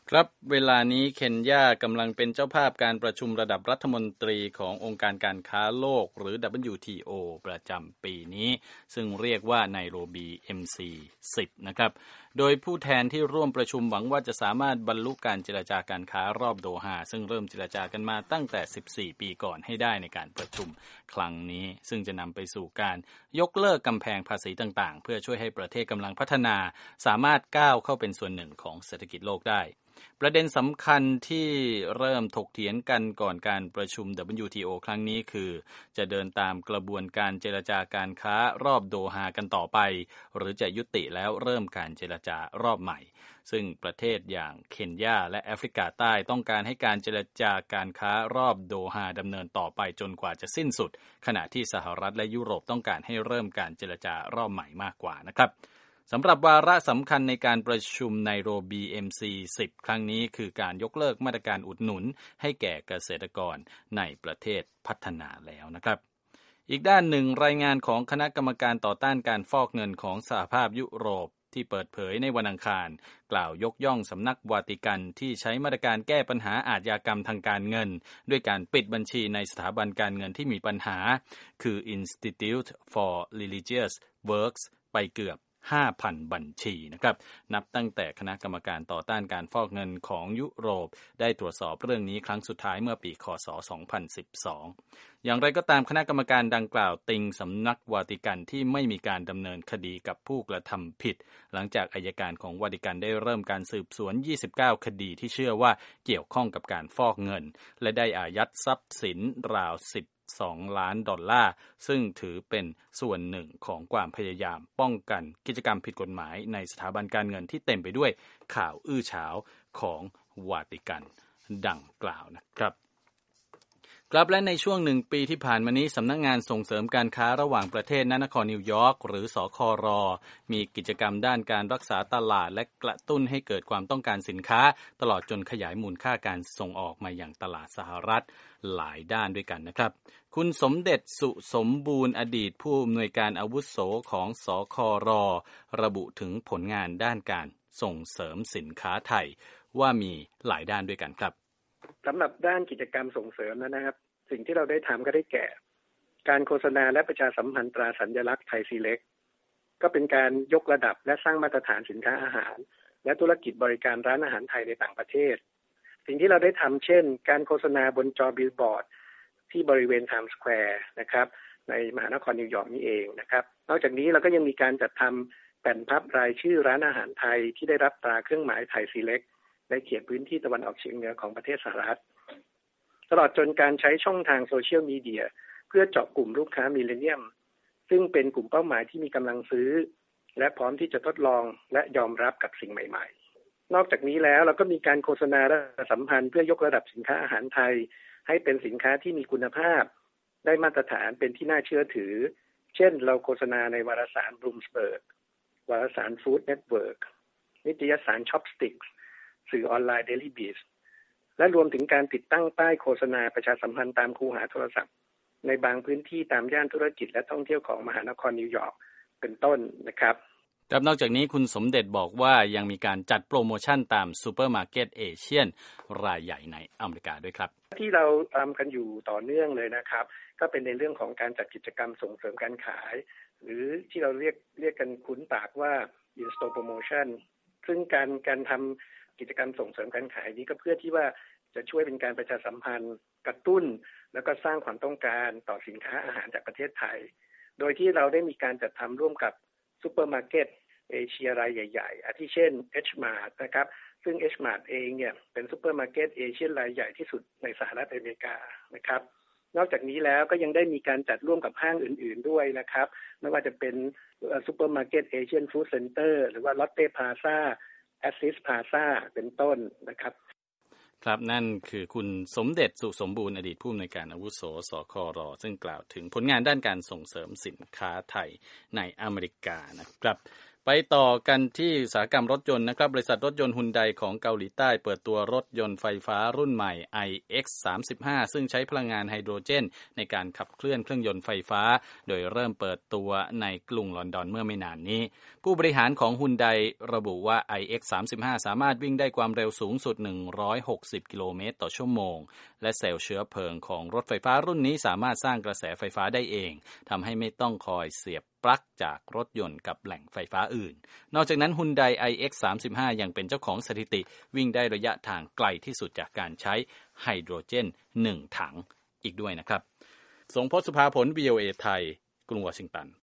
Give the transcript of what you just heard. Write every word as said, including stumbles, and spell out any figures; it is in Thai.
ครับเวลานี้เคนยากำลังเป็นเจ้าภาพการประชุมระดับรัฐมนตรีขององค์การการค้าโลกหรือ ดับเบิลยู ที โอ ประจำปีนี้ซึ่งเรียกว่าไนโรบี เอ็ม ซี สิบ นะครับโดยผู้แทนที่ร่วมประชุมหวังว่าจะสามารถบรรลุการเจรจาการค้ารอบโดฮาซึ่งเริ่มเจรจากันมาตั้งแต่สิบสี่ปีก่อนให้ได้ในการประชุมครั้งนี้ซึ่งจะนำไปสู่การยกเลิกกำแพงภาษีต่างๆเพื่อช่วยให้ประเทศกำลังพัฒนาสามารถก้าวเข้าเป็นส่วนหนึ่งของเศรษฐกิจโลกได้ประเด็นสำคัญที่เริ่มถกเถียงกันก่อนการประชุม ดับเบิลยู ที โอ ครั้งนี้คือจะเดินตามกระบวนการเจรจาการค้ารอบโดฮากันต่อไปหรือจะยุติแล้วเริ่มการเจรจารอบใหม่ซึ่งประเทศอย่างเคนยาและแอฟริกาใต้ต้องการให้การเจรจาการค้ารอบโดฮาดำเนินต่อไปจนกว่าจะสิ้นสุดขณะที่สหรัฐและยุโรปต้องการให้เริ่มการเจรจารอบใหม่มากกว่านะครับสำหรับวาระสำคัญในการประชุมไนโรบี เอ็ม ซี สิบ ครั้งนี้คือการยกเลิกมาตรการอุดหนุนให้แก่เกษตรกรในประเทศพัฒนาแล้วนะครับอีกด้านหนึ่งรายงานของคณะกรรมการต่อต้านการฟอกเงินของสหภาพยุโรปที่เปิดเผยในวันอังคารกล่าวยกย่องสำนักวาติกันที่ใช้มาตรการแก้ปัญหาอาชญากรรมทางการเงินด้วยการปิดบัญชีในสถาบันการเงินที่มีปัญหาคือ Institute for Religious Works ไปเกือบห้าพัน บัญชีนะครับนับตั้งแต่คณะกรรมการต่อต้านการฟอกเงินของยุโรปได้ตรวจสอบเรื่องนี้ครั้งสุดท้ายเมื่อปีคศสองพันสิบสองอย่างไรก็ตามคณะกรรมการดังกล่าวติงสำนักวาติกันที่ไม่มีการดำเนินคดีกับผู้กระทำผิดหลังจากอัยการของวาติกันได้เริ่มการสืบสวนยี่สิบเก้าคดีที่เชื่อว่าเกี่ยวข้องกับการฟอกเงินและได้อายัดทรัพย์สินราวสิบสองล้านดอลลาร์ซึ่งถือเป็นส่วนหนึ่งของความพยายามป้องกันกิจกรรมผิดกฎหมายในสถาบันการเงินที่เต็มไปด้วยข่าวอื้อฉาวของวาติกันดังกล่าวนะครับครับและในช่วงหนึ่งปีที่ผ่านมานี้สำนักงานส่งเสริมการค้าระหว่างประเทศณนครนิวยอร์กหรือสคร.มีกิจกรรมด้านการรักษาตลาดและกระตุ้นให้เกิดความต้องการสินค้าตลอดจนขยายมูลค่าการส่งออกมาอย่างตลาดสหรัฐหลายด้านด้วยกันนะครับคุณสมเด็จสุสมบูรณ์อดีตผู้อำนวยการอาวุโสของสคร.ระบุถึงผลงานด้านการส่งเสริมสินค้าไทยว่ามีหลายด้านด้วยกันครับสำหรับด้านกิจกรรมส่งเสริมนะครับสิ่งที่เราได้ทำก็ได้แก่การโฆษณาและประชาสัมพันธ์ตราสัญลักษณ์ไทยซีเล็กก็เป็นการยกระดับและสร้างมาตรฐานสินค้าอาหารและธุรกิจบริการร้านอาหารไทยในต่างประเทศสิ่งที่เราได้ทำเช่นการโฆษณาบนจอบิลบอร์ดที่บริเวณไทม์สแควร์นะครับในมหานครนิวยอร์กนี่เองนะครับนอกจากนี้เราก็ยังมีการจัดทำแผ่นพับรายชื่อร้านอาหารไทยที่ได้รับตราเครื่องหมายไทยซีเล็กในเขตพื้นที่ตะวันออกเฉียงเหนือของประเทศสหรัฐตลอดจนการใช้ช่องทางโซเชียลมีเดียเพื่อเจาะกลุ่มลูกค้ามิลเลนเนียมซึ่งเป็นกลุ่มเป้าหมายที่มีกำลังซื้อและพร้อมที่จะทดลองและยอมรับกับสิ่งใหม่ๆนอกจากนี้แล้วเราก็มีการโฆษณาและสัมพันธ์เพื่อยกระดับสินค้าอาหารไทยให้เป็นสินค้าที่มีคุณภาพได้มาตรฐานเป็นที่น่าเชื่อถือเช่นเราโฆษณาในวารสารบลูมสเบิร์กวารสารฟู้ดเน็ตเวิร์กนิตยสารช็อปสติ๊กสื่อออนไลน์เดลี่บีสและรวมถึงการติดตั้งป้ายโฆษณาประชาสัมพันธ์ตามคูหาโทรศัพท์ในบางพื้นที่ตามย่านธุรกิจและท่องเที่ยวของมหานครนิวยอร์กเป็นต้นนะครับครับนอกจากนี้คุณสมเด็จบอกว่ายังมีการจัดโปรโมชั่นตามซูเปอร์มาร์เก็ตเอเชียนรายใหญ่ในอเมริกาด้วยครับที่เราทำกันอยู่ต่อเนื่องเลยนะครับก็เป็นในเรื่องของการจัดกิจกรรมส่งเสริมการขายหรือที่เราเรียกเรียกกันคุ้นปากว่า in-store promotion ซึ่งการการทำกิจกรรมส่งเสริมการขายนี้ก็เพื่อที่ว่าจะช่วยเป็นการประชาสัมพันธ์กระตุ้นแล้วก็สร้างความต้องการต่อสินค้าอาหารจากประเทศไทยโดยที่เราได้มีการจัดทำร่วมกับซุปเปอร์มาร์เก็ตเอเชียรายใหญ่ๆอาทิเช่น H Mart นะครับซึ่ง H Mart เองเนี่ยเป็นซุปเปอร์มาร์เก็ตเอเชียรายใหญ่ที่สุดในสหรัฐอเมริกานะครับนอกจากนี้แล้วก็ยังได้มีการจัดร่วมกับห้างอื่นๆด้วยนะครับไม่ว่าจะเป็นซุปเปอร์มาร์เก็ตเอเชียนฟู้ดเซ็นเตอร์หรือว่าลอตเต้พลาซ่าแอสซิสพลาซ่าเป็นต้นนะครับครับนั่นคือคุณสมเด็จสุสมบูรณ์อดีตผู้อำนวยการอาวุโสสคร.ซึ่งกล่าวถึงผลงานด้านการส่งเสริมสินค้าไทยในอเมริกานะครับไปต่อกันที่อุตสาหกรรมรถยนต์นะครับบริษัทรถยนต์ฮุนไดของเกาหลีใต้เปิดตัวรถยนต์ไฟฟ้ารุ่นใหม่ ไอ เอ็กซ์ สามสิบห้า ซึ่งใช้พลังงานไฮโดรเจนในการขับเคลื่อนเครื่องยนต์ไฟฟ้าโดยเริ่มเปิดตัวในกรุงลอนดอนเมื่อไม่นานนี้ผู้บริหารของฮุนไดระบุว่า ไอ เอ็กซ์ สามสิบห้า สามารถวิ่งได้ความเร็วสูงสุดหนึ่งร้อยหกสิบกิโลเมตรต่อชั่วโมงและเซลล์เชื้อเพลิงของรถไฟฟ้ารุ่นนี้สามารถสร้างกระแสไฟฟ้าได้เองทำให้ไม่ต้องคอยเสียบปลั๊กจากรถยนต์กับแหล่งไฟฟ้าอื่นนอกจากนั้น Hyundai ไอ เอ็กซ์ สามสิบห้า ยังเป็นเจ้าของสถิติวิ่งได้ระยะทางไกลที่สุดจากการใช้ไฮโดรเจนหนึ่งถังอีกด้วยนะครับสงพจน์ สุภาผล วี โอ เอ ไทยกรุงวอชิงตัน